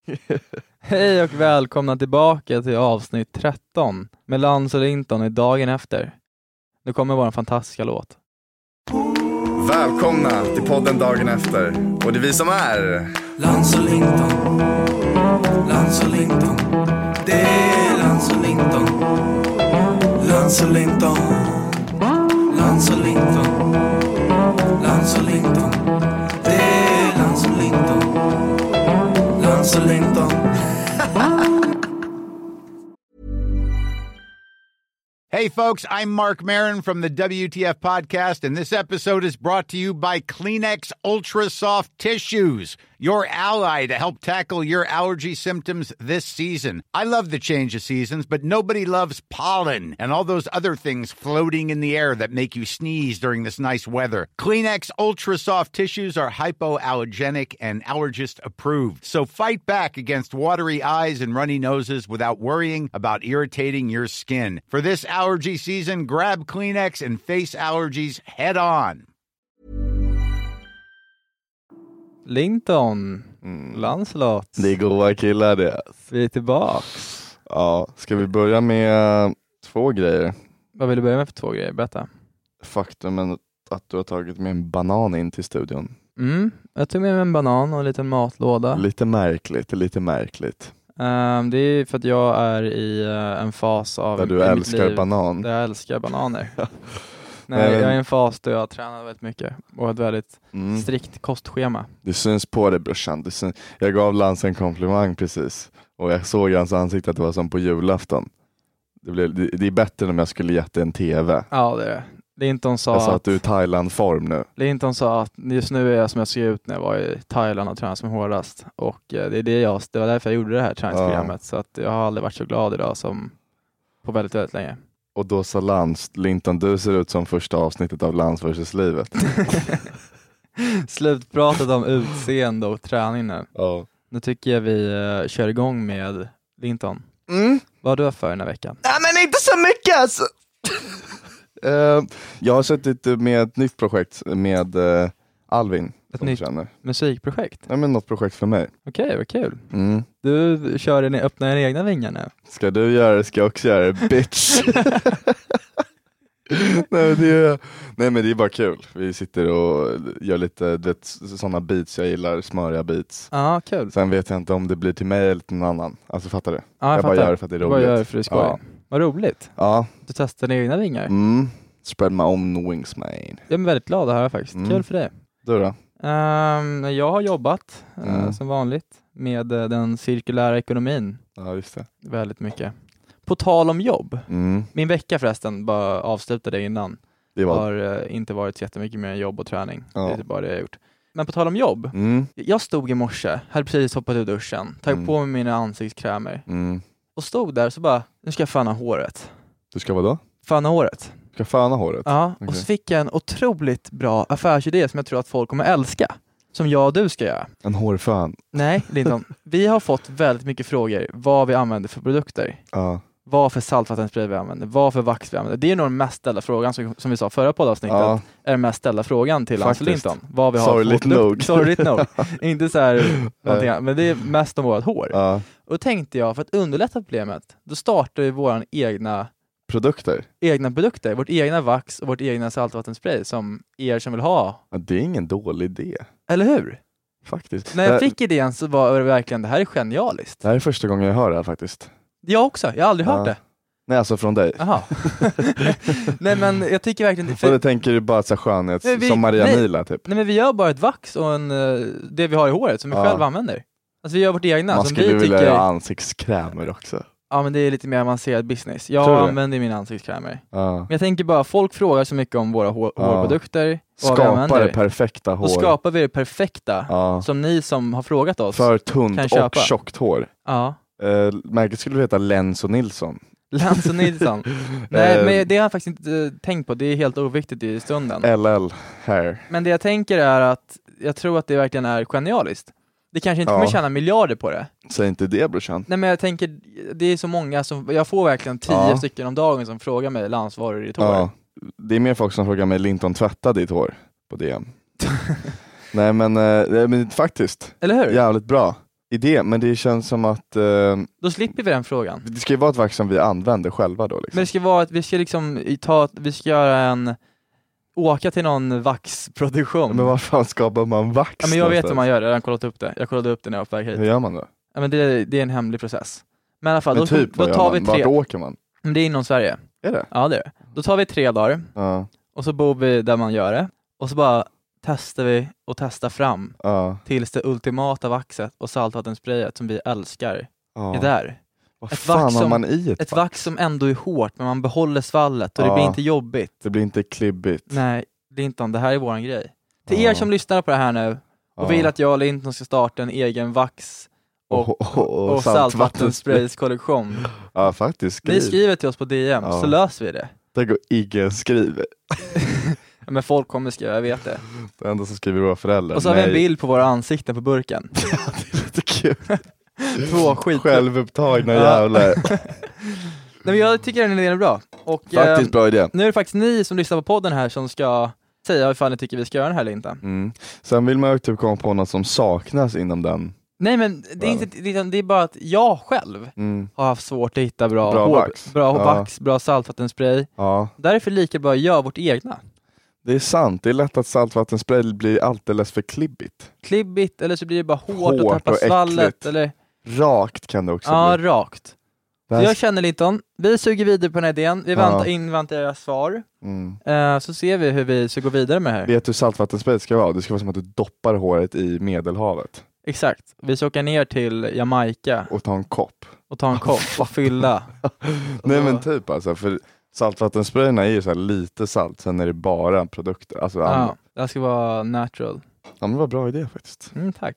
Hej och välkomna tillbaka till avsnitt 13 med Lans och Linton i dagen efter. Nu kommer vår fantastiska låt. Välkomna till podden dagen efter. Och det är vi som är Lans och Linton. Lans och Linton. Det är Lans och Linton. Lans och Linton. Lans och Linton. Lans och Linton. Det är Lans och Linton. Lans och Linton. Hey folks, I'm Mark Maron from the WTF podcast, and this episode is brought to you by Kleenex Ultra Soft Tissues, your ally to help tackle your allergy symptoms this season. I love the change of seasons, but nobody loves pollen and all those other things floating in the air that make you sneeze during this nice weather. Kleenex Ultra Soft Tissues are hypoallergenic and allergist approved, so fight back against watery eyes and runny noses without worrying about irritating your skin. For this allergy season, grab Kleenex and face allergies head on. Linton, Lancelot. Det är goa killar det. Vi är tillbaks. Ja, ska vi börja med två grejer? Vad vill du börja med för två grejer? Berätta. Faktumen att du har tagit med en banan in till studion. Jag tog med mig en banan och en liten matlåda. Lite märkligt. Det är för att jag är i en fas av där du älskar banan. Där jag älskar bananer. Nej, jag är i en fas där jag tränar väldigt mycket och ett väldigt strikt kostschema. Det syns på dig, brorsan. Jag gav Lans en komplimang precis. Och jag såg hans ansikte att det var som på julafton. Det är bättre än om jag skulle gett en tv. Ja, det är det. Linton sa jag sa att du är i Thailand-form nu. Linton sa att just nu är jag som jag ser ut när jag var i Thailand och tränade som hårdast. Och det var därför jag gjorde det här träningsprogrammet. Så att jag har aldrig varit så glad idag som på väldigt, väldigt länge. Och då sa Lans, Linton, du ser ut som första avsnittet av Lans versus livet. Slutpratat om utseende och träning nu. Ja. Nu tycker jag vi kör igång med Linton. Vad har du för den här veckan? Nej, men inte så mycket alltså. Jag har suttit med ett nytt projekt med Alvin. Ett nytt musikprojekt? Nej, men något projekt för mig. Okej, vad kul. Du öppnar dina egna vingar nu. Ska du göra det, ska jag också göra det, bitch. Nej, men det är bara kul. Vi sitter och gör lite sådana beats jag gillar, smöriga beats. Ja, kul. Sen vet jag inte om det blir till mig eller till någon annan. Alltså, fattar du? Ja, jag bara gör det för att det är roligt. Bara gör det för det är skoj. Ja. Vad roligt. Ja. Du testar dina egna vingar. Spread my own wings, man. Jag är väldigt glad att höra faktiskt. Kul för dig. Du då? Jag har jobbat som vanligt med den cirkulära ekonomin. Ja, just det. Väldigt mycket. På tal om jobb. Min vecka förresten, bara avslutade innan. Det har inte varit så jättemycket mer jobb och träning. Ja. Det är bara det jag har gjort. Men på tal om jobb. Jag stod i morse, hade precis hoppat ur duschen. Tagit på mig mina ansiktskrämer. Och stod där så bara, nu ska jag fana håret. Du ska vad då? Fana håret. Ska fana håret? Ja, okay. Och så fick jag en otroligt bra affärsidé som jag tror att folk kommer älska. Som jag och du ska göra. En hårfan? Nej, Linton. Vi har fått väldigt mycket frågor vad vi använder för produkter. Ja. Vad för saltvattenspray vi använder, vad för vax vi använder. Det är nog den mest ställda frågan som vi sa förra poddavsnittet. Ja. Är den mest ställda frågan till Lans och Linton. Vad vi har sorgligt nog. Sorgligt nog. Inte så här någonting, men det är mest om vårt hår. Ja. Och då tänkte jag, för att underlätta problemet, då startar vi våra egna produkter. Vårt egna vax och vårt egna saltvattenspray som er som vill ha. Ja, det är ingen dålig idé. Eller hur? Faktiskt. När jag fick idén så var det verkligen, det här är genialiskt. Det här är första gången jag hör det här faktiskt. Jag också, jag har aldrig hört det. Nej, alltså från dig. Jaha. Nej, men jag tycker verkligen... Och det tänker du bara så skönhet som Maria Mila typ. Nej, men vi gör bara ett vax och det vi har i håret som vi själv använder. Alltså vi gör vårt egna. Man skulle vilja göra ansiktskrämer också. Ja, men det är lite mer avancerad business. Jag använder mina ansiktskrämer. Men jag tänker bara, folk frågar så mycket om våra hårprodukter. Skapar det perfekta hår. Då skapar vi det perfekta som ni som har frågat oss för tunt och tjockt hår. Ja. Märket skulle heta Lens och Nilsson. Lens och Nilsson. Nej, men det har jag faktiskt inte tänkt på. Det är helt oviktigt i stunden. LL Hair. Men det jag tänker är att jag tror att det verkligen är genialiskt. Det kanske inte kommer tjäna miljarder på det. Säg inte det, brorsan. Nej, men jag tänker, det är så många som, jag får verkligen 10 stycken om dagen som frågar mig, Lans, var är ditt hår? Ja. Det är mer folk som frågar mig, Linton, tvätta ditt hår på DM. Nej, men faktiskt. Eller hur? Jävligt bra. idé, men det känns som att... Då slipper vi den frågan. Det ska ju vara ett vax som vi använder själva då. Liksom. Men det ska vara att vi ska liksom åka till någon vaxproduktion. Men vad fan skapar man vax? Ja, men jag vet hur man gör det, jag har kollat upp det. Jag kollade upp det när jag var på väg hit. Hur gör man då? Ja, men det är en hemlig process. Men i alla fall, men då tar vi 3... Vart åker man? Det är inom Sverige. Är det? Ja, det är det. Då tar vi 3 dagar. Ja. Och så bor vi där man gör det. Och så bara testar vi och testar fram tills det ultimata vaxet och saltvattensprayet som vi älskar är där. Vad fan har man i ett vax som ändå är hårt, men man behåller svallet och det blir inte jobbigt. Det blir inte klibbigt. Nej, Linton, det här är våran grej. Till er som lyssnar på det här nu och vill att jag och Linton ska starta en egen vax och saltvattensprayskollektion. Ja, faktiskt. Ni skriver till oss på DM så löser vi det. Det går ingen skriver. Men folk kommer skriva, jag vet det. Det enda som skriver våra föräldrar. Och så har vi en bild på våra ansikten på burken. Det är lite kul. 2 skit. Självupptagna jävlar. Nej, men jag tycker den idén är bra. Och, faktiskt bra idé. Nu är det faktiskt ni som lyssnar på podden här som ska säga ifall ni tycker vi ska göra den här eller inte. Sen vill man ju typ komma på något som saknas inom den. Nej, men det är, inte, det är bara att jag själv har haft svårt att hitta bra vax, bra saltvattenspray. Därför lika bra gör vårt egna. Det är sant, det är lätt att saltvattenspray blir alldeles för klibbigt. Klibbigt, eller så blir det bara hårt och tappar svallet. Eller... Rakt kan det också bli. Ja, rakt. Så jag känner Linton, vi suger vidare på den här idén. Vi inväntar era svar. Så ser vi hur vi ska gå vidare med det här. Vet du hur saltvattenspray ska vara? Det ska vara som att du doppar håret i Medelhavet. Exakt. Vi ska åka ner till Jamaica. Och ta en kopp. Och fylla. Nej men typ alltså, för saltvattensprayerna är ju så här lite salt, sen är det bara produkter. Alltså, det här ska vara natural. Ja, men det var en bra idé faktiskt. Tack.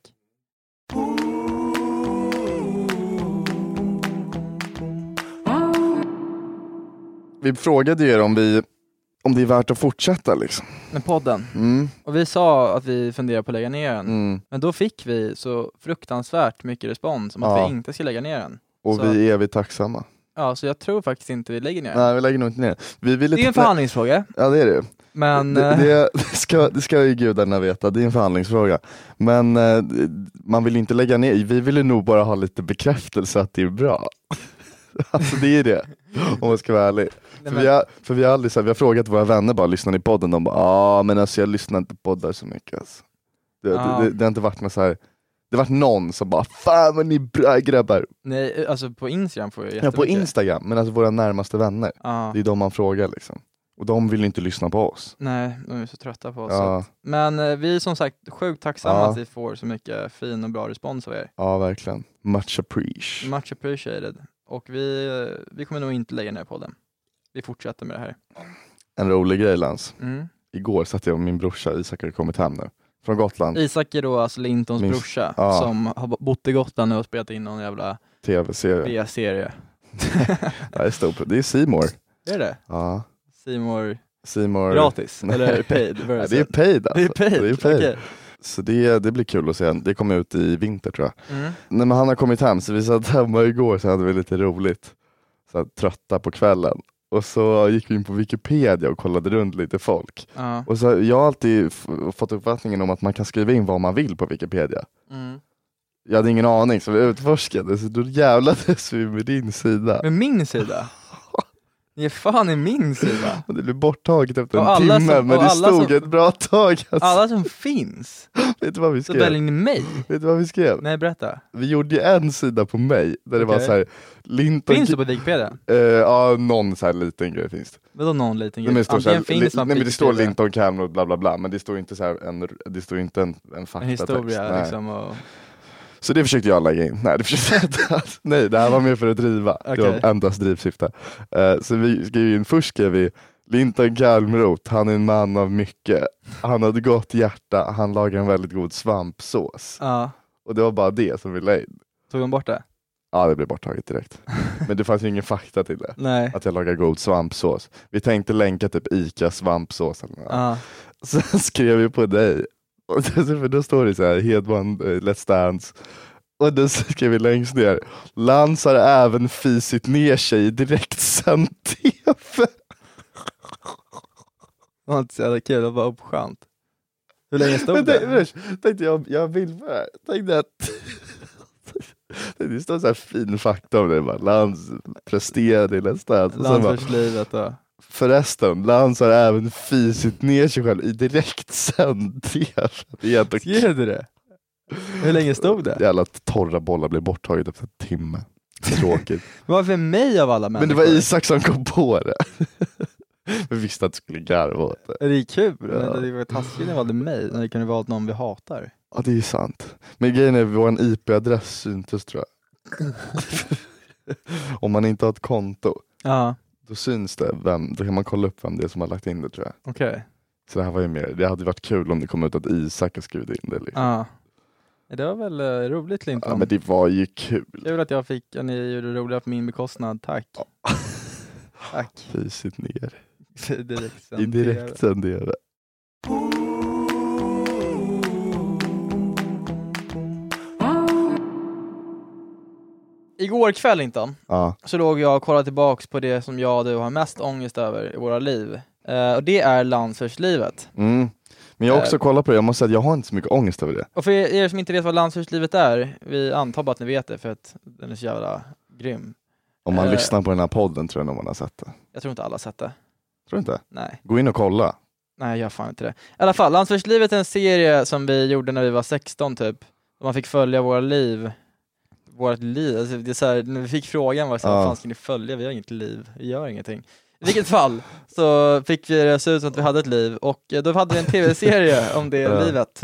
Vi frågade er om det är värt att fortsätta liksom. Med podden. Och vi sa att vi funderar på att lägga ner den. Men då fick vi så fruktansvärt mycket respons om att vi inte ska lägga ner den. Och så vi är evigt tacksamma. Ja, så jag tror faktiskt inte vi lägger ner den. Nej, vi lägger nog inte ner. Det är en förhandlingsfråga. Ja, det är det. Men det ska ju gudarna veta, det är en förhandlingsfråga. Men man vill inte lägga ner. Vi ville nog bara ha lite bekräftelse att det är bra. Alltså det är det, om man ska vara ärlig. För vi har aldrig vi har frågat våra vänner, bara lyssnar ni på podden? De bara, men alltså jag lyssnar inte på poddar så mycket alltså. Det har inte varit något så här. Det har varit någon som bara, fan vad ni är bra grabbar. Nej, alltså på Instagram får jag jättemycket. Ja, på Instagram, men alltså våra närmaste vänner. Det är de man frågar liksom. Och de vill inte lyssna på oss. Nej, de är så trötta på oss. Men vi är som sagt sjukt tacksamma att vi får så mycket fin och bra respons av er. Ja, verkligen. Much appreciated. Och vi kommer nog inte lägga ner på den. Vi fortsätter med det här. En rolig grej, Lans. Igår satt jag och min brorsa Isak har kommit hem nu. Från Gotland. Isak är då alltså Lintons brorsa som har bott i Gotland nu och spelat in någon jävla tv-serie. B-serie. Det är C More. Är det? Ja. C More gratis? Eller paid? Nej, det är paid alltså. Det är paid. Okay. Så det blir kul att se. Det kommer ut i vinter tror jag. Nej, men han har kommit hem, så vi satt hemma igår så hade vi lite roligt. Så här, trötta på kvällen. Och så gick vi in på Wikipedia och kollade runt lite folk. Och så jag har alltid fått uppfattningen om att man kan skriva in vad man vill på Wikipedia. Jag hade ingen aning, så vi utforskade. Så då jävlades vi med din sida. Med min sida? Det är fan i min sida. Det blev borttaget efter en timme, men det stod ett bra tag. Alltså. Alla som finns. Vet du vad vi skrev? Så väljer ni mig. Vet du vad vi skrev? Nej, berätta. Vi gjorde ju en sida på mig där det var så här. Finns det på Wikipedia? Ja, någon så här liten grej finns det. Vadå någon liten grej? Det står Linton Cameron och bla bla bla, men det står inte så här det står inte en faktatext. En historia liksom och... Så det försökte jag lägga in. Nej, det här var mer för att driva. Okay. Det var endast drivsyfte. Så vi skrev vi Linton Kalmroth, han är en man av mycket. Han hade gott hjärta, han lagar en väldigt god svampsås. Och det var bara det som vi la in. Tog de bort det? Ja, det blev borttaget direkt. Men det fanns ju ingen fakta till det. Nej. Att jag lagar god svampsås. Vi tänkte länka typ Ica svampsås eller något. Sen skrev vi på dig. För då står det så här, Hedman, Let's Dance. Och då skrev vi längst ner, Lans har även fisit ner sig i direktsänd TV. Det var inte så jävla kul, det var uppskönt. Hur länge stod det? Tänkte jag vill för. Tänkte att Det står så här fin fakta om det. Lans presterade i nästa. Landsförslivet då. Förresten, Lans har även fisit ner sig själv i direktsänd TV. Skrev du det? Hur länge stod det? Jävla torra bollar blev borttaget efter en timme. Tråkigt. Varför mig av alla människor? Men det var Isak som kom på det. Vi visste att det skulle garva åt det. Det är kul, men det var taskigt när det valde mig. När det kunde vara någon vi hatar. Ja, det är sant. Men grejen är vår IP-adress syntes, tror jag. Om man inte har ett konto. Ja. Då syns det då kan man kolla upp vem det är som har lagt in det, tror jag. Okej. Så det här var ju mer, det hade varit kul om det kom ut att Isak har skrivit in det. Liksom. Ja. Det var väl roligt, Linton. Ja, men det var ju kul. Kul att jag fick, ni gjorde det roliga på min bekostnad, tack. Ja. Tack. Fisit ner. I direktsändare. Igår kväll inte, ja. Så låg jag och kollade tillbaks på det som jag och du har mest ångest över i våra liv. Och det är landsförslivet. Mm. Men jag har också kollat på det, jag måste säga att jag har inte så mycket ångest över det. Och för er som inte vet vad landsförslivet är, vi antar bara att ni vet det för att den är så jävla grym. Om man lyssnar på den här podden tror jag nog man har sett det. Jag tror inte alla har sett det. Tror du inte? Nej. Gå in och kolla. Nej, jag gör fan inte det. I alla fall, landsförslivet är en serie som vi gjorde när vi var 16 typ. Och man fick följa vårt liv. Alltså, det är så här, när vi fick frågan vad fan ska ni följa? Vi har inget liv, vi gör ingenting. I vilket fall så fick vi det se ut som att vi hade ett liv. Och då hade vi en tv-serie om det livet.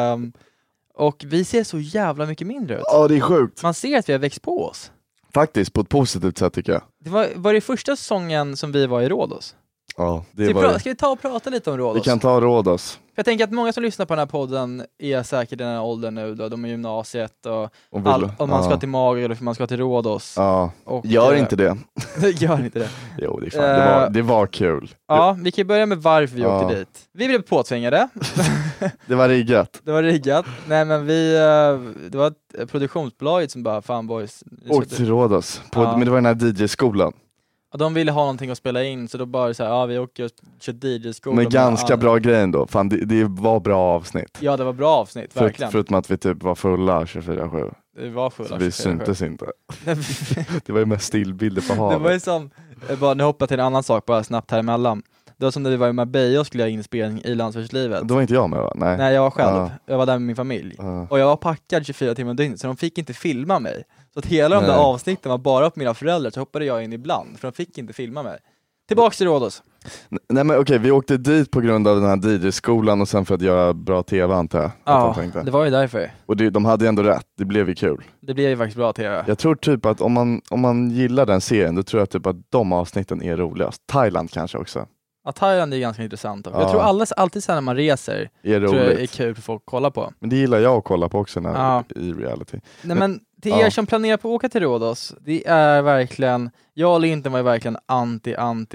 Och vi ser så jävla mycket mindre ut. Ja, det är sjukt. Man ser att vi har växt på oss. Faktiskt, på ett positivt sätt tycker jag. Det var det första säsongen som vi var i Rhodos. Ja, Ska vi ta och prata lite om Rhodos? Vi kan ta Rhodos. För jag tänker att många som lyssnar på den här podden är säkert i den här åldern nu då. De är i gymnasiet och man ska till Mag eller man ska till Rhodos. Ja, och, gör inte det. Gör inte det. Jo, det är fan. Det var kul. Ja, vi kan börja med varför vi åkte dit. Vi blev påtvingade. Det var riggat. Nej, men det var ett produktionsbolag som bara, fan boys. Åkte till Rhodos. Men det var den här DJ-skolan. Och de ville ha någonting att spela in, så då bara så här, vi åker och kör DJ-skolan. Men ganska bra grej ändå. Fan, det var bra avsnitt. Ja, det var bra avsnitt, verkligen. Förutom att vi typ var fulla 24/7. Det var fulla 24/7. Vi syntes inte. Det var ju mest stillbilder på havet. Det var ju som, nu hoppar jag till en annan sak bara snabbt här emellan. Det var som när vi var i Marbella och skulle göra inspelning i landsförslivet. Då var inte jag med, va? Nej, jag var själv. Jag var där med min familj. Och jag var packad 24 timmar dygnet, så de fick inte filma mig. Så att hela de där avsnitten var bara på mina föräldrar, så hoppade jag in ibland, för de fick inte filma mig. Tillbaks till Rhodos. Nej men okej, vi åkte dit på grund av den här DJ-skolan och sen för att göra bra tv, antar jag. Ja, det var ju därför. Och de hade ju ändå rätt, det blev ju kul. Det blev ju faktiskt bra tv. Jag tror typ att om man gillar den serien, då tror jag typ att de avsnitten är roligast. Thailand kanske också. Ja, Thailand är ganska intressant. Jag tror alltid sen när man reser tror jag är kul för folk att kolla på. Men det gillar jag att kolla på också i reality. Nej, men till er som planerar på att åka till Rhodos, det är verkligen, jag och Linton var ju verkligen anti,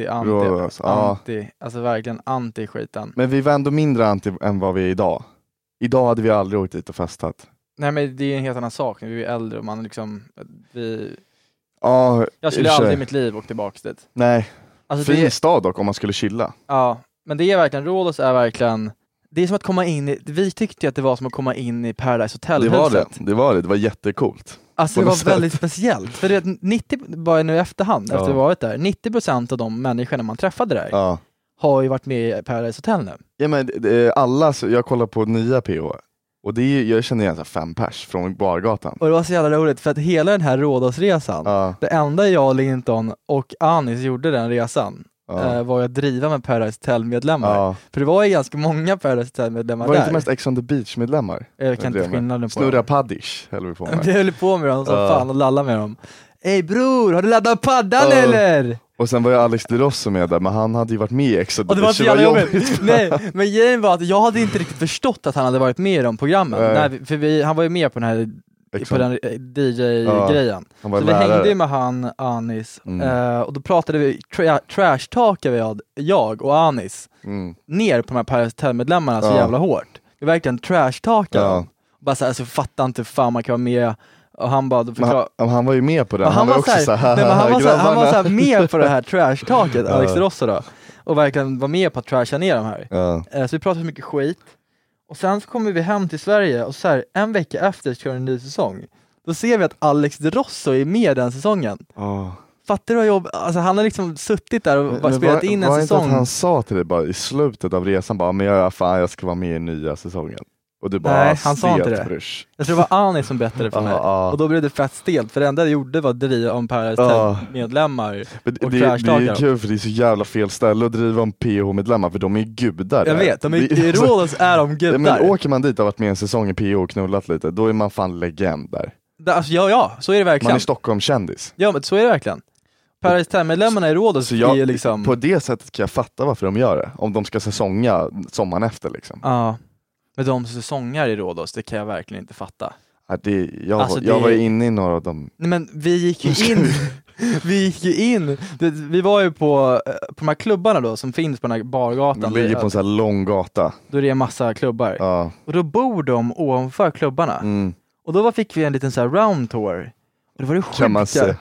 alltså verkligen anti-skiten. Men vi var ändå mindre anti än vad vi är idag. Idag hade vi aldrig åkt dit och festat. Nej, men det är en helt annan sak. Vi är äldre och man liksom, jag skulle aldrig i mitt liv åka tillbaka dit. Nej. Alltså fin stad dock om man skulle chilla. Ja, men det är verkligen, Rhodos är verkligen, det är som att komma in vi tyckte att det var som att komma in i Paradise Hotel-huset. Det var jättecoolt. Alltså det var väldigt speciellt. För det 90, bara nu efterhand, efter att vi varit där, 90% av de människorna man träffade där har ju varit med i Paradise Hotel nu. Ja, men jag kollar på nya PO. Och jag känner igen 5 pers från Bargatan. Och det var så jävla roligt för att hela den här Rhodosresan, det enda jag, Linton och Anis gjorde den resan var att driva med Paradise Hotel-medlemmar. För det var ju ganska många Paradise Hotel-medlemmar där. Var det inte mest Ex on the Beach-medlemmar? Jag kan inte skillnaden på Snurra Paddish höll vi på med. Vi höll på med dem som fan och lalla med dem. Ey bror, har du laddat paddan eller? Och sen var ju Alex de Rosso med där, men han hade ju varit med i Ex on the Beach. Och det var så jävla jobbigt. Nej, men grejen var att jag hade inte riktigt förstått att han hade varit med i de programmen. Nej, för han var ju med på den här på den DJ-grejen. Så vi hängde med han, Anis, och då pratade vi, trash-talkade jag och Anis ner på de här Paradise Hotel-medlemmarna så jävla hårt. Vi verkligen trash-talkade. Bara såhär, så fattar inte fan man kan vara med. Och han bara han var ju med på det. Han var också han var så här med på det här trash-taket, Alex Rosso då. Och verkligen var med på att trasha ner de här. Så vi pratade så mycket skit. Och sen så kommer vi hem till Sverige och så här, en vecka efter kör en ny säsong. Då ser vi att Alex De Rosso är med den säsongen. Fattar du vad jobb? Alltså han har liksom suttit där och bara spelat in en säsong. Var inte att han sa till dig bara i slutet av resan bara, men jag ska vara med i nya säsongen. Och du bara, nej, han sa inte det. Jag tror det var Annie som berättade för mig. Och då blev det fett stelt. För det enda jag gjorde var att driva om Paradise medlemmar. Och det är kul för det är så jävla fel ställe att driva om PH-medlemmar. För de är gudar. Jag vet, i Rhodos är de gudar. Men åker man dit och har varit med en säsong i PH och knullat lite, då är man fan legend där. Alltså, ja, så är det verkligen. Man är Stockholm-kändis. Ja, men så är det verkligen. Paradise-medlemmarna i Rhodos är liksom... På det sättet kan jag fatta varför de gör det. Om de ska säsonga sommaren efter liksom. Ja. Men de säsonger i Rhodos, det kan jag verkligen inte fatta. Ja, jag var inne i några av dem. Nej, men vi gick ju in. Vi var ju på de här klubbarna då som finns på den här bargatan. Vi ligger på en sån här lång gata. Då är det en massa klubbar. Ja. Och då bor de ovanför klubbarna. Och då fick vi en liten så här round tour. Och det var det sjuka. Kan man se.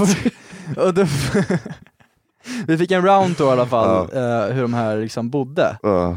Vi fick en round tour i alla fall, hur de här liksom bodde.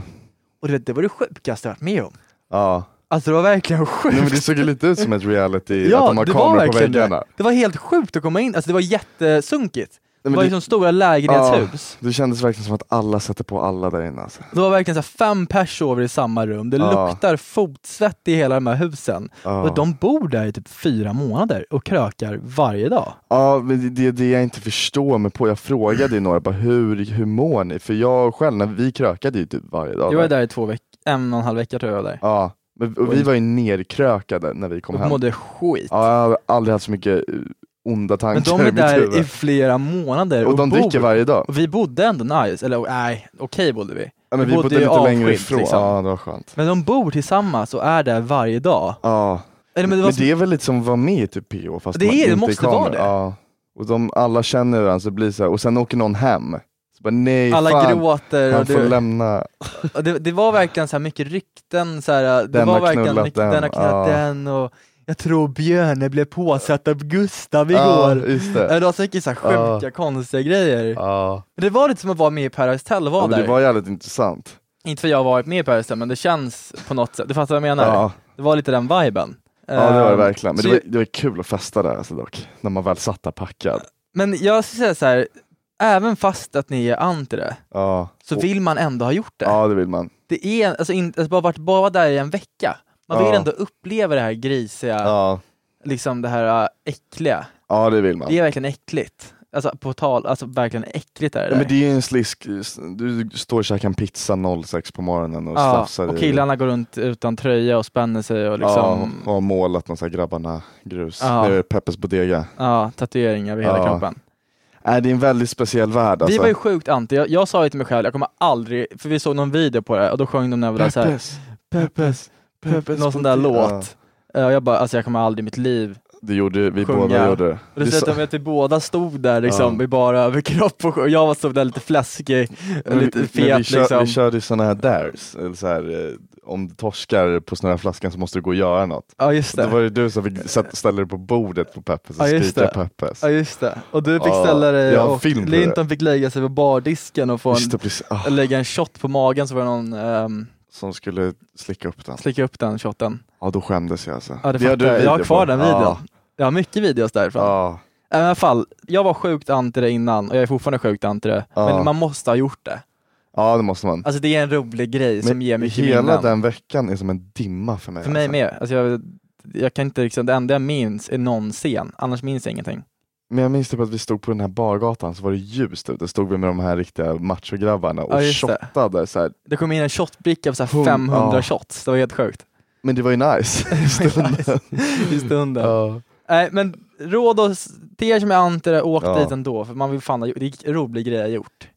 Och det var det sjukaste jag varit med om. Ja. Alltså det var verkligen sjukt. Nej, men det såg ju lite ut som ett reality, att de har kameror på väggarna. Det var helt sjukt att komma in, alltså det var jättesunkigt. Det var liksom stora lägenhetshus. Det kändes verkligen som att alla sätter på alla där inne. Alltså. Det var verkligen så 5 personer i samma rum. Det luktar fotsvett i hela de här husen. Och de bor där i typ 4 månader och krökar varje dag. Ja, men det är det jag inte förstår mig på. Jag frågade några bara, hur mår ni? För jag själv, när vi krökade ju typ varje dag. Jag var där i 2 veckor, 1,5 vecka tror jag var där. Ja, och vi var ju nerkrökade när vi kom hem. Och mådde skit. Ja, jag har aldrig haft så mycket onda tankar. Men de är där i flera månader. Och de dricker varje dag. Och vi bodde ändå nice, eller okej bodde vi. Ja, men vi bodde lite längre ifrån. Liksom. Ja, det var skönt. Men de bor tillsammans och är där varje dag. Ja. Eller, men det är väl lite som att vara med i typ PO, fast det måste vara det. Ja. Och alla känner varandra, så blir så här, och sen åker någon hem. Så bara, nej, alla fan, gråter. Han får lämna. Det var verkligen så här mycket rykten. Så här, det var verkligen mycket, den har knullat den och... Jag tror Björne blev påsatt av Gustav igår. Just det. Det var så mycket så här sjuka, konstiga grejer. Det var lite som att vara med i Paradise Hotel och vara där. Det var jävligt intressant. Inte för jag har varit med i Paradise Hotel, men det känns på något sätt. Du fattar vad jag menar? Det var lite den viben. Ja, det var det verkligen. Men det var kul att festa där alltså, dock. När man väl satt där packad. Men jag ska säga så här, även fast att ni är anti det, så vill man ändå ha gjort det. Ja, det vill man. Det är alltså bara där i en vecka. Man vill ändå uppleva det här grisiga, liksom det här äckliga. Ja, det vill man. Det är verkligen äckligt. Alltså verkligen äckligt är det. Ja, men det är ju en slisk. Du står och käkar en pizza 06 på morgonen och slafsar. Och killarna går runt utan tröja och spänner sig och liksom... och har målat någon sån här grabbarna grus. Det är Peppes bodega. Ja, tatueringar över hela kroppen. Det är en väldigt speciell värld alltså. Vi var ju sjukt anti. Jag sa ju till mig själv, jag kommer aldrig... För vi såg någon video på det och då sjöng de där så här... Peppes. Någon sån där låt. Jag bara, alltså jag kommer aldrig i mitt liv det gjorde vi båda gjorde. Och det sättet att vi båda stod där liksom i bara överkropp och jag stod där lite fläskig, lite fet liksom. Vi körde såna här dares, eller så här, om du torskar på såna här flaskan så måste du gå och göra något. Ja, just det. Då var det du som fick ställa dig på bordet på Peppes och skrika Peppes. Ja, just det. Och du fick ställa dig och Linton fick lägga sig på bardisken och få lägga en shot på magen, så var det någon som skulle slicka upp den shotten. Ja, då skämdes jag alltså. Ja, jag har kvar den videon. Jag har mycket videos därifrån. I alla fall, jag var sjukt anti det innan och jag är fortfarande sjukt anti det. Men man måste ha gjort det. Ja, det måste man. Alltså det är en rolig grej som ger mycket minnen. Hela den veckan är som en dimma för mig. För mig med. Alltså jag kan inte liksom, det enda jag minns är någon scen. Annars minns jag ingenting. Men jag minns typ att vi stod på den här bargatan, så var det ljust ute. Stod vi med de här riktiga machograbbarna och shottade så här. Det kom in en shotbricka på så här 500 shots. Det var helt sjukt. Men det var ju nice i stunden. Nej, men Rhodos, till er som är anti det, åk dit ändå. För man vill fan ha gjort, det är en rolig grej gjort.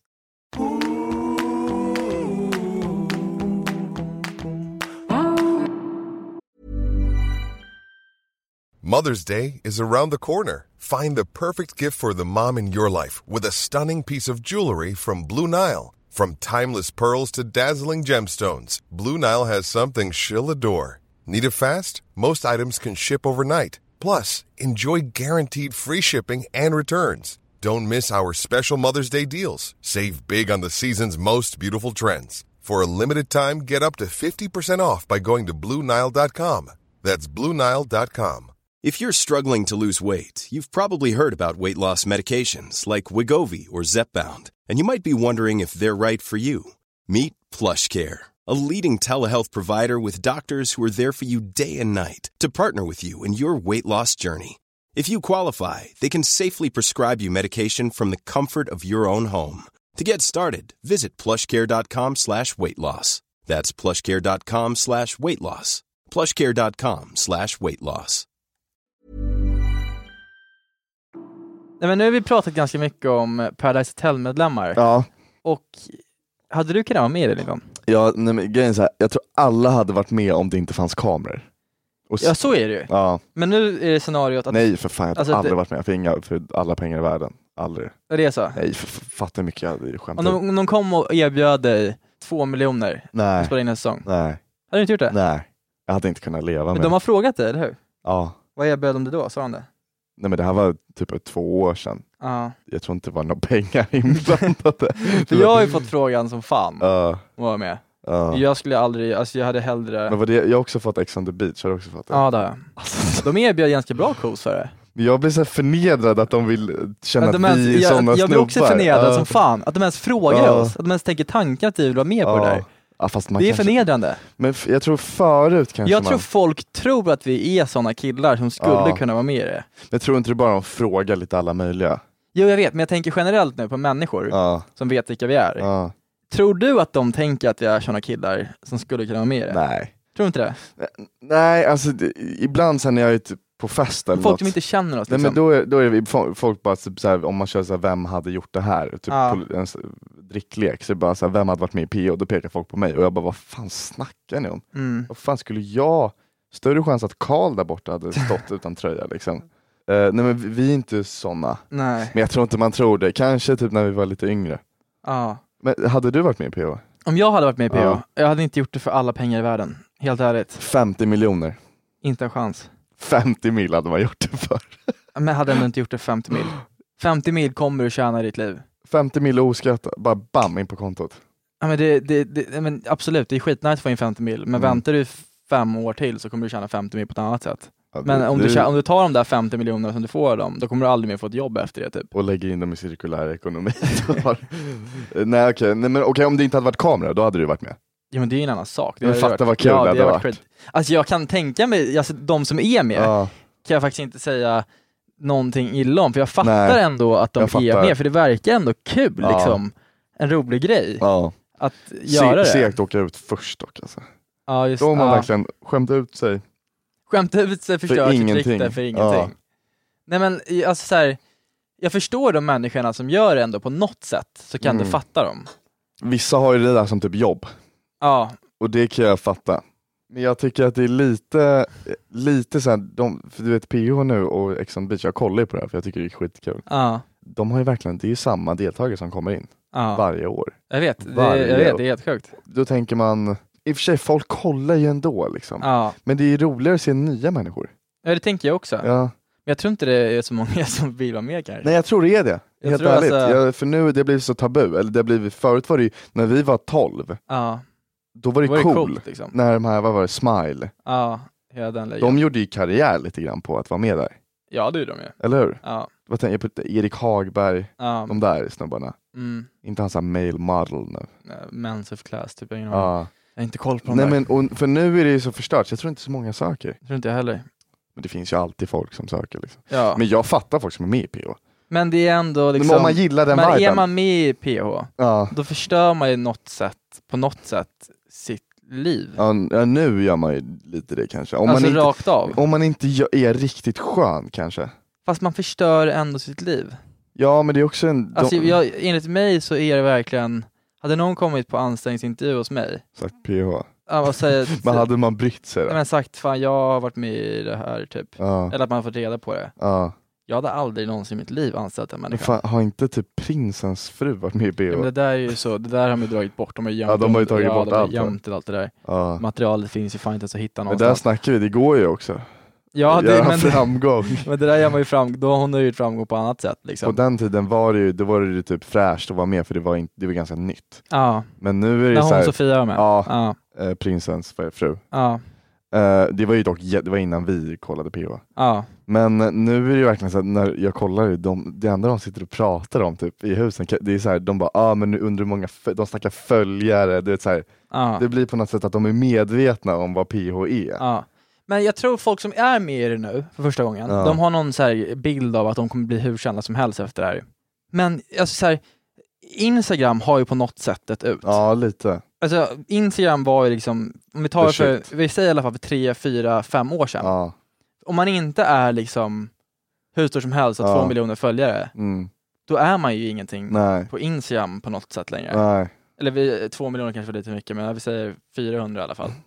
Mother's Day is around the corner. Find the perfect gift for the mom in your life with a stunning piece of jewelry from Blue Nile. From timeless pearls to dazzling gemstones, Blue Nile has something she'll adore. Need it fast? Most items can ship overnight. Plus, enjoy guaranteed free shipping and returns. Don't miss our special Mother's Day deals. Save big on the season's most beautiful trends. For a limited time, get up to 50% off by going to BlueNile.com. That's BlueNile.com. If you're struggling to lose weight, you've probably heard about weight loss medications like Wegovy or Zepbound, and you might be wondering if they're right for you. Meet PlushCare, a leading telehealth provider with doctors who are there for you day and night to partner with you in your weight loss journey. If you qualify, they can safely prescribe you medication from the comfort of your own home. To get started, visit plushcare.com/weightloss. That's plushcare.com/weightloss. plushcare.com/weightloss. Nej, men nu har vi pratat ganska mycket om Paradise Hotel-medlemmar. Ja. Och hade du kunnat vara med i det liksom? Ja, nej, men grejen är så här, jag tror alla hade varit med om det inte fanns kameror. Ja, så är det ju. Ja. Men nu är det scenariot att... Nej, för fan, jag har aldrig varit med för alla pengar i världen. Aldrig. Är det så? Nej, fattar mycket jag hade skämt. Om de kom och erbjöd dig 2 miljoner att spela in en säsong. Nej. Hade du inte gjort det? Nej. Jag hade inte kunnat leva med. Men de har frågat dig, eller hur? Ja. Vad erbjöd de dig då? Sa de det? Nej, men det här var typ 2 år sedan. Ja. Jag tror inte det var några pengar inblandade. För jag har ju fått frågan som fan att vara med. Jag skulle aldrig, alltså jag hade hellre... Men jag har också fått Ex on the Beach, har du också fått det? Ja, det har jag. De erbjöd ganska bra kos för det. Jag blir så förnedrad att de vill känna att vi är sådana snubbar. Jag blir också förnedrad som fan. Att de ens frågar oss. Att de ens tänker tanken att vi vill vara med på det där. Ja, fast det är förnedrande. Men jag tror förut kanske jag tror folk tror att vi är sådana killar som skulle kunna vara med i det. Jag tror inte det bara de frågar lite alla möjliga. Jo, jag vet, men jag tänker generellt nu på människor som vet vilka vi är. Tror du att de tänker att vi är sådana killar som skulle kunna vara med i det? Nej. Tror du inte det? Nej, alltså ibland sen när jag är typ på fest eller folk som inte känner oss liksom. Nej, men då är det folk bara typ så här, om man kör så här, vem hade gjort det här? Typ en dricklek, så är det bara så här, vem hade varit med i PO? Då pekar folk på mig och jag bara, vad fan snackar ni om? Vad fan skulle jag... Större chans att Karl där borta hade stått utan tröja liksom. Nej, men vi är inte såna. Nej. Men jag tror inte man tror det. Kanske typ när vi var lite yngre. Men hade du varit med i PO? Om jag hade varit med i PO, jag hade inte gjort det för alla pengar i världen. Helt ärligt. 50 miljoner. Inte en chans. 50 mil hade man gjort det för. Men hade jag inte gjort det 50 mil. 50 mil kommer du tjäna i ditt liv. 50 mil oskattat, bara bam in på kontot. Ja, men men absolut, det är skitnice att få in 50 mil. Men väntar du 5 år till så kommer du tjäna 50 mil på ett annat sätt. Ja, men om du tar de där 50 miljonerna som du får dem, då kommer du aldrig mer få ett jobb efter det typ. Och lägga in dem i cirkulär ekonomi. Nej, okej, om det inte hade varit kamera, då hade du varit med. Ja, men det är en annan sak. Men fatta vad kul det hade varit. Alltså jag kan tänka mig, alltså de som är med kan jag faktiskt inte säga någonting illa om, för jag fattar ändå att de är med, för det verkar ändå kul liksom. En rolig grej att göra det. Segt åka ut först dock alltså. Ja, just, då har man verkligen skämt ut sig. Förstört sitt rykte för ingenting. Nej, men alltså så här, jag förstår de människorna som gör det ändå på något sätt, så kan du fatta dem. Vissa har ju det där som typ jobb. Ja. Och det kan jag fatta. Men jag tycker att det är lite så här, för du vet PH nu och Ex on the Beach, jag kollar på det här för jag tycker det är skitkul. De har ju verkligen, det är ju samma deltagare som kommer in varje år. Jag vet, det är helt sjukt. Då tänker man, i och för sig, folk kollar ju ändå liksom. Men det är ju roligare att se nya människor. Ja, det tänker jag också. Men jag tror inte det är så många som vill vara med kanske. Nej, jag tror det är det. Helt ärligt. Alltså... för nu det blir så tabu. Eller förut var det ju, när vi var 12. Då var det coolt liksom. När de här, vad var det, Smile. De gjorde ju karriär lite grann på att vara med där. Ja, det är de ju. Eller hur? Vad tänker jag på? Erik Hagberg. De där snubbarna. Inte han så här male model nu. Men's of class typ. Jag har inte koll på dem. Nej, men för nu är det ju så förstört. Så jag tror inte så många söker. Jag tror inte jag heller. Men det finns ju alltid folk som söker liksom. Men jag fattar folk som är med i PH. Men det är ändå liksom, men om man gillar den viben. Är man med i PH, då förstör man ju på något sätt sitt liv. Ja, nu gör man ju lite det kanske. Om alltså man inte, rakt av. Om man inte är riktigt skön kanske. Fast man förstör ändå sitt liv. Ja, men det är också alltså, enligt mig så är det verkligen, hade någon kommit på anställningsintervju hos mig. Sagt PH. Men hade man brytt sig då? Men sagt, fan jag har varit med i det här typ. Eller att man har fått reda på det. Jag hade aldrig någonsin i mitt liv anställt en människa. Men fan, har inte typ prinsens fru varit med i PH? Men det där är ju så, det där har de ju dragit bort. De har gömt, de har ju tagit bort allt. Allt det där. Materialet finns ju fan inte så att hitta någonstans. Men där snackar vi, det går ju också. Ja, men framgång. Men det där gör man ju då hon har ju framgång på annat sätt liksom. På den tiden var det ju typ fräscht att vara med, för det var ganska nytt. Ja. Men nu är det när så här, hon Sofia var med. Prinsens fru. Det var ju dock det var innan vi kollade PH. Ja. Men nu är det ju verkligen så att när jag kollar det enda de sitter och pratar om typ i husen, det är så här, de bara men nu undrar hur många de snackar följare, det är så här, det blir på något sätt att de är medvetna om vad PH är. Ja. Men jag tror folk som är med i det nu för första gången, de har någon så här bild av att de kommer bli hur kända som helst efter det här. Men alltså så här, Instagram har ju på något sätt ett ut. Ja, lite. Alltså Instagram var ju liksom, om vi tar vi säger i alla fall för 3, 4, 5 år sedan. Ja. Om man inte är liksom hur stor som helst och 2 miljoner följare, då är man ju ingenting på Instagram på något sätt längre. Nej. Eller 2 miljoner kanske var lite mycket, men vi säger 400 i alla fall.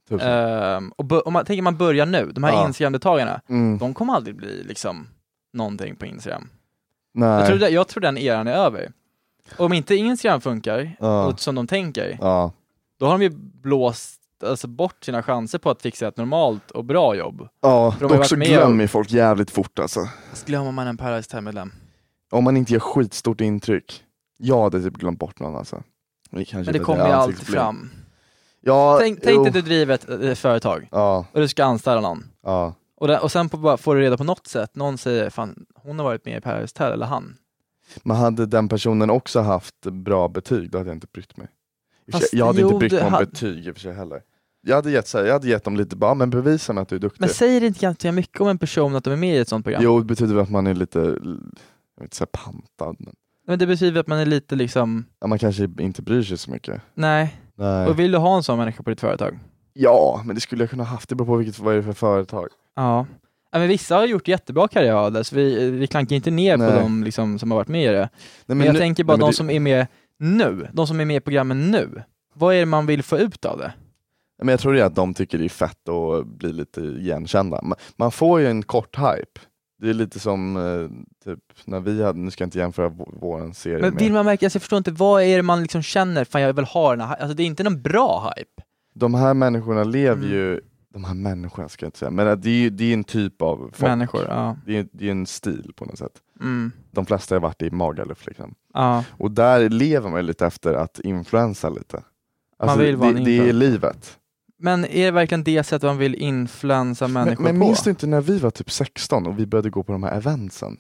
Och om man tänker man börjar nu, de här Instagram-deltagarna, de kommer aldrig bli liksom någonting på Instagram. Nej. Jag tror den eran är över. Och om inte Instagram funkar som de tänker, då har de ju blåst bort sina chanser på att fixa ett normalt och bra jobb. Ja, dock så glömmer folk jävligt fort alltså. Glömmer man en Paradise Hotel-medlem? Om man inte gör skitstort intryck. Jag hade typ glömt bort någon alltså. Men det kommer ju alltid fram. Ja, tänk att du driver ett företag och du ska anställa någon. Ja. Och sen får du reda på något sätt, någon säger fan, hon har varit med i Paradise Hotel, eller han. Men hade den personen också haft bra betyg, då hade jag inte brytt mig. Jag hade inte brytt mig om betyg i och för sig heller. Jag hade gett dem lite bara, men bevisa mig att du är duktig. Men säger det inte ganska mycket om en person att de är med i ett sånt program? Jo, det betyder att man är lite, jag vet inte, så pantad. Men det betyder att man är lite liksom... Ja, man kanske inte bryr sig så mycket. Nej. Och vill du ha en sån människa på ditt företag? Ja, men det skulle jag kunna haft. Det beror på vad är det för företag. Ja. Men vissa har gjort jättebra karriär, så vi klankar inte ner på dem liksom, som har varit med i det. Nej, men jag tänker bara de som är med nu, de som är med i programmen nu. Vad är det man vill få ut av det? Men jag tror det är att de tycker det är fett att bli lite igenkända. Man får ju en kort hype. Det är lite som typ när vi hade, nu ska jag inte jämföra våran serie. Men vill man märka, jag förstår inte, vad är det man liksom känner, fan jag vill ha den här, alltså det är inte någon bra hype. De här människorna lever ju, de här människorna ska jag inte säga, men det är en typ av folk. Människor, ja. Det är en stil på något sätt. De flesta har varit i Magaluf liksom. Ja. Och där lever man lite efter att influensa lite. Alltså, man vill vara det är livet. Men är det verkligen det sättet man vill influensa människor men på? minns du inte när vi var typ 16 och vi började gå på de här eventsen?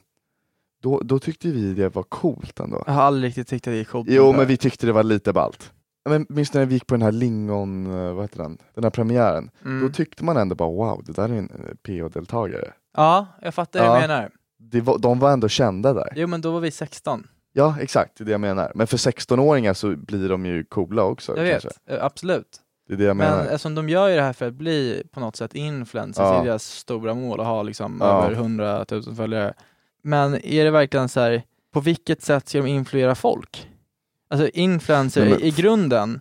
Då tyckte vi det var coolt ändå. Jag har aldrig riktigt tyckt att det är coolt. Jo, men vi tyckte det var lite ballt. Men minns du när vi gick på den här Lingon, vad heter den? Den här premiären. Då tyckte man ändå bara, wow, det där är en PH-deltagare. Ja, jag fattar vad jag menar. De var ändå kända där. Jo, men då var vi 16. Ja, exakt, det är det jag menar. Men för 16-åringar så blir de ju coola också. Jag vet, absolut. Det är det jag menar. Men eftersom de gör ju det här för att bli på något sätt influencers, är deras stora mål att ha liksom över 100 000 följare. Men är det verkligen så här, på vilket sätt ska de influera folk? Alltså influencer i grunden,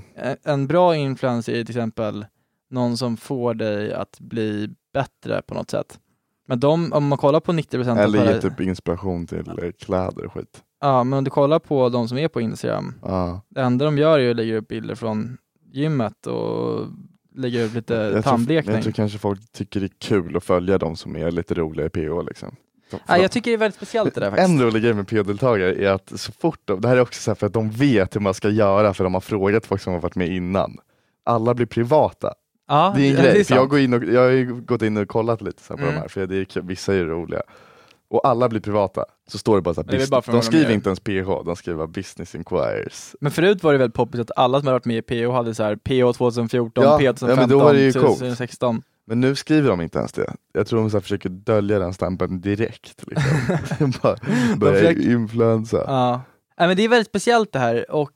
en bra influencer är till exempel någon som får dig att bli bättre på något sätt. Men om man kollar på 90% eller ger typ inspiration till kläder och skit. Ja, men om du kollar på de som är på Instagram, det enda de gör är att lägga upp bilder från gymmet och lägga upp lite tandblekning. Jag tror kanske folk tycker det är kul att följa de som är lite roliga i PH liksom. Jag tycker det är väldigt speciellt det där faktiskt. En rolig grej med PH-deltagare är att så fort det här är också så här för att de vet hur man ska göra, för de har frågat folk som har varit med innan. Alla blir privata. Ja, det är en grej, för jag har ju gått in och kollat lite så här på de här, för vissa är roliga. Och alla blir privata. Så står det bara så här, de skriver inte ens PH, de skriver business inquiries. Men förut var det väldigt poppigt att alla som har varit med i PH hade så här PH 2014, PH 2015, men då var det ju 2016. Men nu skriver de inte ens det. Jag tror de så här försöker dölja den stämpeln direkt. Liksom. Börja influensa. Ja. Men det är väldigt speciellt det här. Och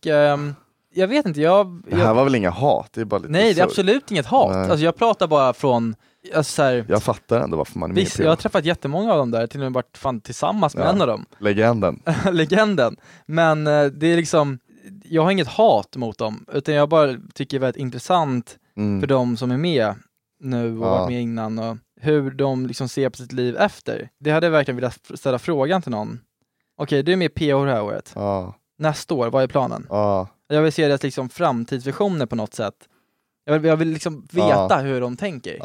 jag vet inte, det här var väl inga hat? Det är bara lite nej, det är absolut inget hat. Alltså, jag pratar bara från... Alltså, så här, jag fattar ändå varför man är med. Visst, jag har träffat jättemånga av dem där. Till och med varit fan tillsammans med en av dem. Legenden. Legenden. Men det är liksom... Jag har inget hat mot dem. Utan jag bara tycker det är väldigt intressant för de som är med nu och varit med innan. Och hur de liksom ser på sitt liv efter. Det hade jag verkligen velat ställa frågan till någon. Okej, du är med i PH det här året. Nästa år, vad är planen? Jag vill se deras liksom framtidsvisioner på något sätt. Jag vill liksom veta hur de tänker.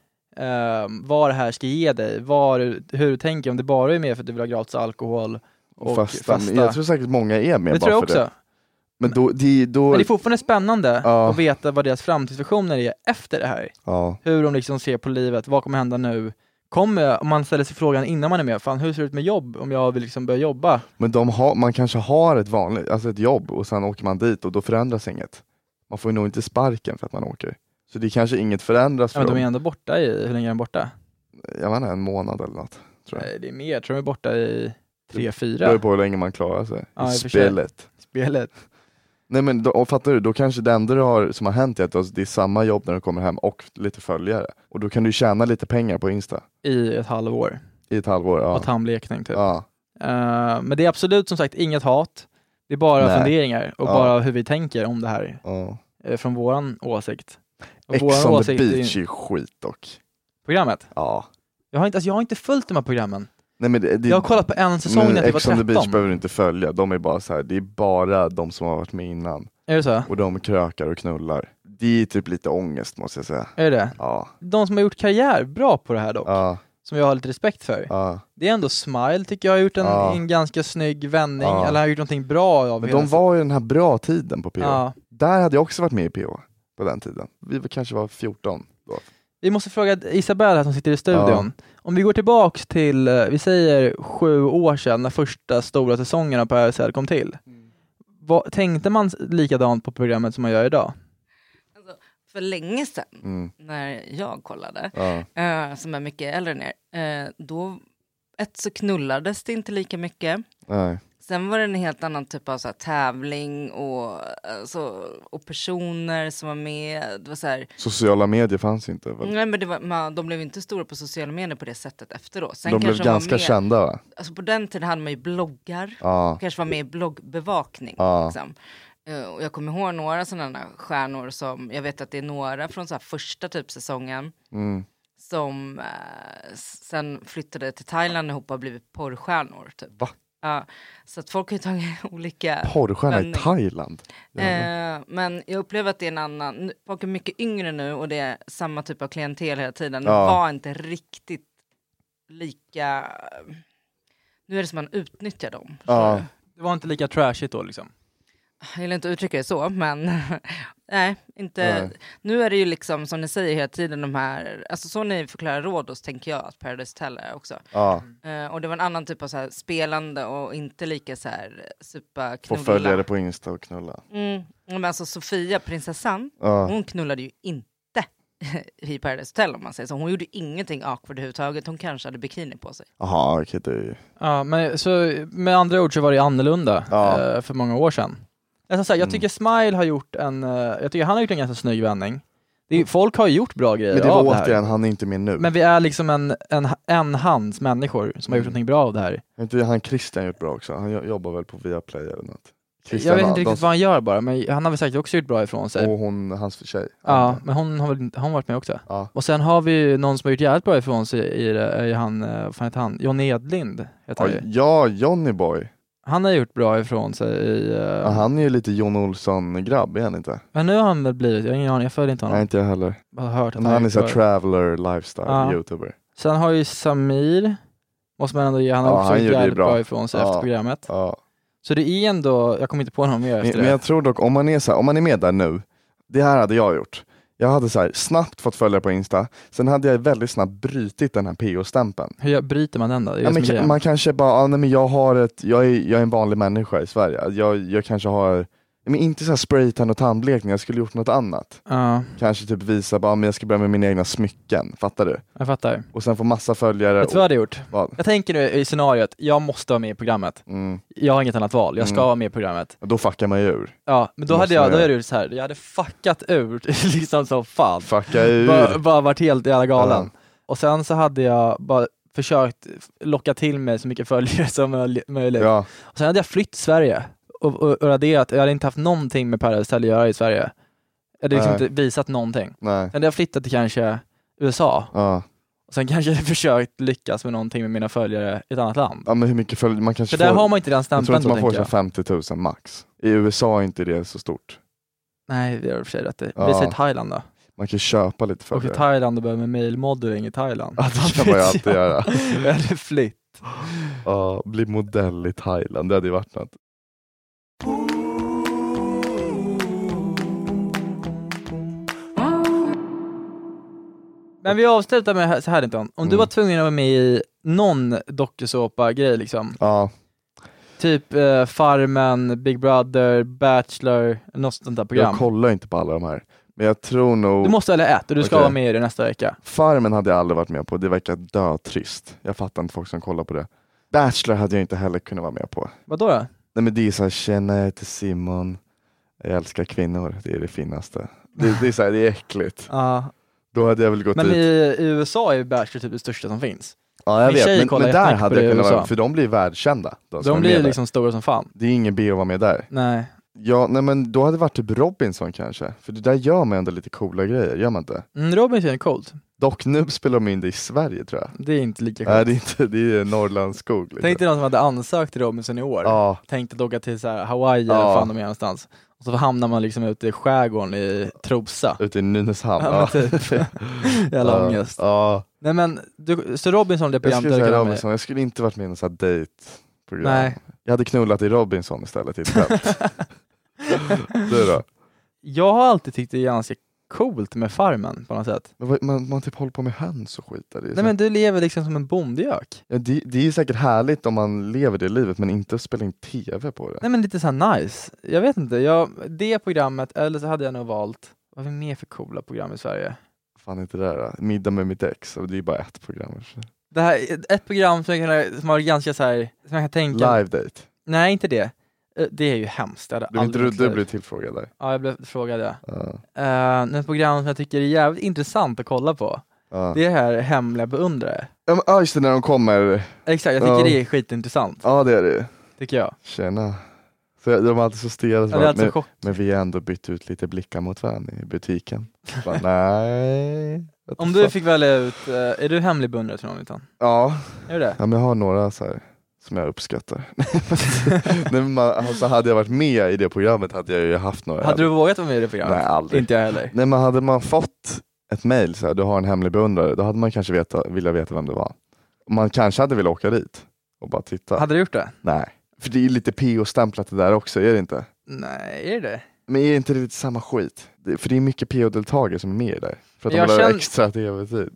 Vad det här ska ge dig. Hur du tänker. Om det bara är med för att du vill ha gratis alkohol och festa. Jag tror säkert många är med det bara tror jag för också. det. Men det är fortfarande spännande att veta vad deras framtidsvisioner är efter det här. Ja. Hur de liksom ser på livet, vad kommer hända nu? Om man ställer sig frågan innan man är med, fan hur ser det ut med jobb om jag vill liksom börja jobba? Men man kanske har ett jobb och sen åker man dit och då förändras inget. Man får ju nog inte sparken för att man åker. Så det kanske inget förändras för men dem. de är ändå borta hur länge är de borta? Jag vet inte, en månad eller något. Tror jag. Nej, det är mer, tror jag de är borta i 3-4. Det beror på hur länge man klarar sig. Spelet. Nej men fattar du, då kanske det enda som har hänt är att det är samma jobb när du kommer hem och lite följare. Och då kan du tjäna lite pengar på Insta. I ett halvår. Ja. Och tandblekning typ. Ja. Men det är absolut som sagt inget hat. Det är bara funderingar och bara hur vi tänker om det här. Från våran åsikt. Och Ex on the Beach är skit dock. Programmet? Ja. Jag har inte följt de här programmen. Nej, men jag har kollat på en säsong när jag var 13. Ex on the Beach behöver du inte följa. De är bara så här, det är bara de som har varit med innan. Är det så? Och de krökar och knullar. Det är typ lite ångest måste jag säga. Är det? Ja. De som har gjort karriär bra på det här dock. Ja. Som jag har lite respekt för. Ja. Det är ändå Smile tycker jag har gjort en ganska snygg vändning. Eller har gjort någonting bra av. Men de var ju den här bra tiden på PH. Ja. Där hade jag också varit med i PH på den tiden. Vi kanske var 14 då. Vi måste fråga Isabella som sitter i studion. Om vi går tillbaks till, vi säger 7 år sedan när första stora säsongerna på RSL kom till. Tänkte man likadant på programmet som man gör idag? Alltså, för länge sedan, när jag kollade, som är mycket äldre än er, då så knullades det inte lika mycket. Nej. Sen var det en helt annan typ av så här, tävling och personer som var med. Det var så här, sociala medier fanns inte väl? Nej, men de blev inte stora på sociala medier på det sättet efteråt. Sen de blev ganska kända va? Alltså på den tiden hade man ju bloggar. Kanske var med i bloggbevakning. Liksom. Och jag kommer ihåg några sådana stjärnor som, jag vet att det är några från så här första typ säsongen. Som sen flyttade till Thailand ihop och har blivit porrstjärnor typ. Va? Ja, så att folk har ju tagit olika porrstjärna i Thailand. Men jag upplever att det är en annan. Folk är mycket yngre nu och det är samma typ av klientel hela tiden. Det var inte riktigt lika. Nu är det som man utnyttjar dem. Det var inte lika trashigt då liksom. Jag vill inte uttrycka det så, men nej, inte. Nej. Nu är det ju liksom som ni säger hela tiden de här, alltså så ni förklarar Rhodos tänker jag att Paradise Hotel är också. Och det var en annan typ av så här spelande och inte lika så här superknulla. Få följa det på Insta och knulla. Men alltså Sofia, prinsessan, hon knullade ju inte i Paradise Hotel om man säger så. Hon gjorde ingenting awkward överhuvudtaget. Hon kanske hade bikini på sig. Jaha, okej det. Ja, men så med andra ord så var det annorlunda för många år sedan. Jag tycker Smile har gjort han har gjort en ganska snygg vändning. Folk har gjort bra grejer. Men det var återigen, han är inte med nu. Men vi är liksom en hands människor som har gjort någonting bra av det här. Inte han Christian gjort bra också. Han jobbar väl på Viaplay eller något. Christian, jag vet inte riktigt vad han gör bara, men han har väl säkert också gjort bra ifrån sig. Och hans tjej. Ja, men hon har varit med också. Ja. Och sen har vi någon som har gjort jävligt bra ifrån sig i han, vad fan heter han? John Edlind heter han. Ja, Johnny Boy. Han har gjort bra ifrån sig han är ju lite Jon Olsson-grabb, är han inte? Men nu har han väl blivit, jag har ingen aning, jag följer inte honom. Nej, inte jag heller. Jag har hört att han är så traveler, lifestyle, youtuber. Sen har ju Samir, måste man ändå ge, han har också gjort jävligt bra ifrån sig efter programmet. Ja. Så det är ändå, jag kommer inte på någon mer efter det. Men jag tror dock, om man är med där nu, det här hade jag gjort. Jag hade så här snabbt fått följa på Insta. Sen hade jag väldigt snabbt brytit den här PO-stämpeln. Hur bryter man den då? Man kanske bara, men jag är en vanlig människa i Sverige. Jag kanske har, men inte så här spraytan och tandblekning. Jag skulle gjort något annat. Kanske typ visa bara, men jag ska börja med mina egna smycken. Fattar du? Jag fattar. Och sen få massa följare. Vet du vad jag hade gjort? Vad? Jag tänker nu i scenariot, jag måste vara med i programmet. Jag har inget annat val, jag ska vara med i programmet. Och då fuckar man ju ur. Ja, men då hade jag gjort så här, jag hade fuckat ur liksom så fan. Fucka ur. Bara varit helt jävla galen. Och sen så hade jag bara försökt locka till mig så mycket följare som möjligt. Och sen hade jag flytt Sverige. Och raderat, jag hade inte haft någonting med Paradise att göra i Sverige. Jag hade liksom inte visat någonting. Nej. Sen hade jag flyttat till kanske USA. Och sen kanske jag försökt lyckas med någonting med mina följare i ett annat land. Ja, men hur mycket följare man kanske för där har man inte den stämpeln. Jag tror inte man får 50 000 max. I USA är inte det så stort. Nej, det är för sig rätt. Vi säger Thailand då. Man kan köpa lite följare. Och i Thailand och börja med mailmodeling i Thailand. Ja, det kan man ju alltid göra. Eller flytt. Ja, bli modell i Thailand. Det hade ju varit något. Men vi avslutar med så här Anton. Om du var tvungen att vara med i någon dokusåpa-grej liksom. Ja. Typ Farmen, Big Brother, Bachelor, något sånt där program. Jag kollar inte på alla de här. Men jag tror nog... Du måste välja ett och du ska vara med i det nästa vecka. Farmen hade jag aldrig varit med på. Det verkar dötrist. Jag fattar inte folk som kollar på det. Bachelor hade jag inte heller kunnat vara med på. Vadå då? Nej, men det är så här, känner jag till Simon. Jag älskar kvinnor. Det är det finaste. Det är så här, det är äckligt. Då hade jag väl gått men ut. Men i USA är Bachelor typ det största som finns. Ja, jag vet. Men där hade jag kunnat vara, för de blir världskända. De blir liksom stora som fan. Det är ingen B att vara med där. Nej. Ja, nej, men då hade det varit typ Robinson kanske. För det där gör man ändå lite coola grejer, gör man inte? Robinson är coolt. Dock nu spelar de in det i Sverige tror jag. Det är inte lika coolt. Nej, det är Norrlandsskog. Liksom. Tänk dig någon som hade ansökt till Robinson i år. Ja. Tänkte åka till så här Hawaii eller fan de är någonstans. Och så hamnar man liksom ute i skärgården i Trosa. Ute i Nynäshamn. Ja, typ. Jävla ångest. Nej, men så Robinson det program där Robinson. Jag skulle inte varit med i någon sån här date-program. Nej. Jag hade knullat i Robinson istället i ett fält. Du då? Jag har alltid tyckt det är ganska coolt med Farmen på något sätt. Man typ håller på med höns och skit. Nej, men du lever liksom som en bondjök. Ja, det är säkert härligt om man lever det livet, men inte spela in tv på det. Nej, men lite så här nice. Jag vet inte, det programmet, eller så hade jag nog valt, vad är det mer för coola program i Sverige? Fan inte det där då? Middag med mitt ex, och det är bara ett program. Det här, ett program som har ganska så här, som jag kan tänka. Live date? Nej, inte det. Det är ju hemskt. Du blev tillfrågad där. Ja, jag blev frågad, ja. Ett program som jag tycker är jävligt intressant att kolla på. Det är här Hemliga beundrare. Ja, just det, när de kommer. Exakt, jag tycker det är skitintressant. Ja, det är det. Tycker jag. Tjena. Så de var alltid så stela. Men vi har ändå bytt ut lite blickar mot varandra i butiken. Bara, nej. Om du fick välja ut, är du hemlig beundrare till någon utan? Ja. Är det? Ja, men jag har några så här som jag uppskattar. Alltså, hade jag varit med i det programmet hade jag ju haft några. Hade du vågat vara med i det programmet? Nej, aldrig. Inte jag heller. Nej, men hade man fått ett mejl så här, du har en hemlig beundrare, då hade man kanske vilja veta vem det var. Man kanske hade velat åka dit och bara titta. Hade du gjort det? Nej. För det är lite PO-stämplat det där också, är det inte? Nej, är det? Men är inte det lite samma skit? För det är mycket PO-deltagare som är med där. För att de vill ha extra tv-tid.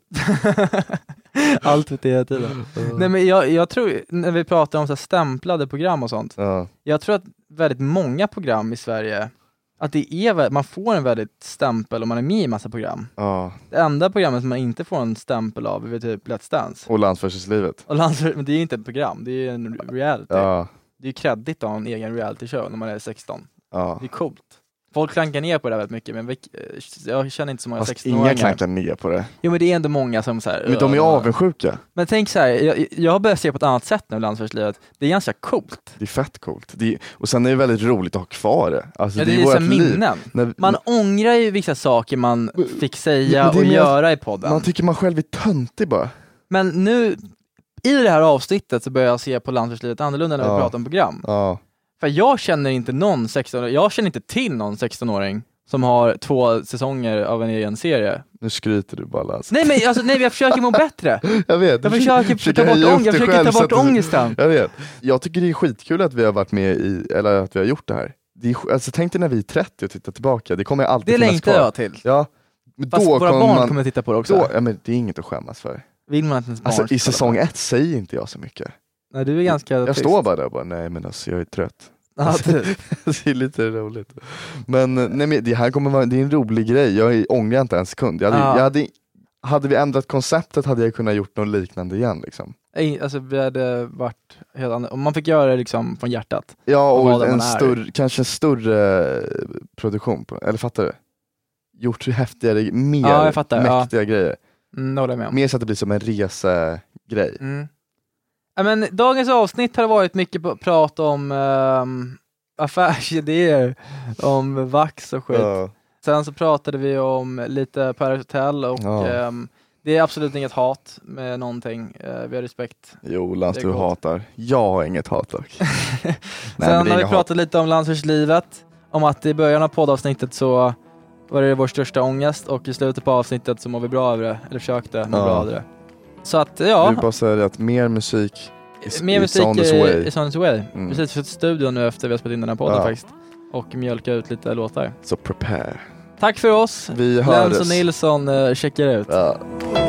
Allt för tv-tiden. Nej, men jag tror, när vi pratar om så här stämplade program och sånt. Jag tror att väldigt många program i Sverige, att det är, man får en väldigt stämpel om man är med i massa program. Det enda programmet som man inte får en stämpel av är typ Let's Dance. Och Lands vs livet. Men det är inte ett program, det är en reality. Det är ju kreddigt att ha en egen reality show när man är 16. Det är coolt. Folk klankar ner på det väldigt mycket, men jag känner inte så många 16-åringar. Inga klankar ner på det. Jo, men det är ändå många som så här. Men de är avundsjuka. Men tänk så här, jag har börjat se på ett annat sätt nu Lands vs livet. Det är ganska coolt. Det är fett coolt. Och sen är det väldigt roligt att ha kvar det. Alltså, det är så minnen. Man ångrar ju vissa saker man fick säga och göra i podden. Man tycker man själv är töntig bara. Men nu, i det här avsnittet så börjar jag se på Lands vs livet annorlunda när vi pratar om program. För jag känner inte jag känner inte till någon 16-åring som har 2 säsonger av en egen serie. Nu skryter du bara Lasse. Nej, jag försöker må bättre. Jag vet. Jag försöker ta bort ångesten. Jag vet. Jag tycker det är skitkul att vi har varit med eller att vi har gjort det här. Alltså tänk dig när vi är 30 och tittar tillbaka. Det kommer alltid finnas kvar. Det längtar jag till. Ja. Men fast då våra barn kommer titta på det också. Men det är inget att skämmas för. Vill man att ens barn alltså i säsong 1 säger inte jag så mycket. Nej, du är ganska Jag står bara där och bara, nej men alltså jag är trött. Alltså, det är lite roligt. Men nej, men det här kommer det är en rolig grej. Jag ångrar inte en sekund. Hade vi ändrat konceptet hade jag kunnat gjort något liknande igen liksom. Alltså vi hade varit helt annorlunda. Om man fick göra det liksom från hjärtat. Ja, och kanske en större produktion eller fattar du? Gjort häftigare, mäktiga grejer. Mer så att det blir som en resegrej. Men dagens avsnitt har varit mycket prat om affärsidéer, om vax och skit. Sen så pratade vi om lite Paradise Hotel och det är absolut inget hat med någonting. Vi har respekt. Jo, Lans, du hatar. Jag har inget hat dock. Sen har vi pratat lite om Lands vs livet, om att i början av poddavsnittet så var det vår största ångest och i slutet på avsnittet så mår vi bra över det, eller försökte må bra över det. Så att vi bara säger att mer musik is on its way. Vi sitter i studion nu efter vi har spelat in den här podden faktiskt. Och mjölka ut lite låtar. Så prepare. Tack för oss. Vi hörs. Lens och Nilsson checkar ut.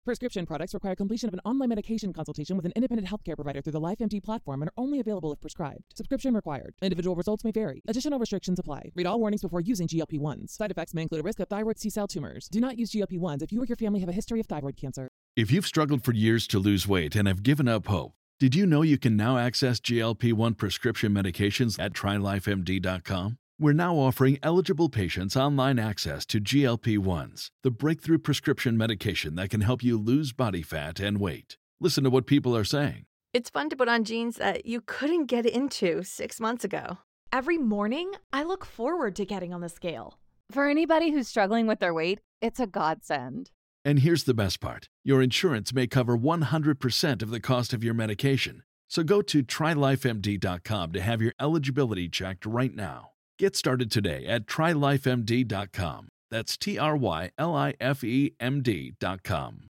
Prescription products require completion of an online medication consultation with an independent healthcare provider through the LifeMD platform and are only available if prescribed. Subscription required. Individual results may vary. Additional restrictions apply. Read all warnings before using GLP-1s. Side effects may include a risk of thyroid C-cell tumors. Do not use GLP-1s if you or your family have a history of thyroid cancer. If you've struggled for years to lose weight and have given up hope, did you know you can now access GLP-1 prescription medications at TryLifeMD.com? We're now offering eligible patients online access to GLP-1s, the breakthrough prescription medication that can help you lose body fat and weight. Listen to what people are saying. It's fun to put on jeans that you couldn't get into 6 months ago. Every morning, I look forward to getting on the scale. For anybody who's struggling with their weight, it's a godsend. And here's the best part. Your insurance may cover 100% of the cost of your medication. So go to TryLifeMD.com to have your eligibility checked right now. Get started today at TryLifeMD.com. That's TryLifeMD.com.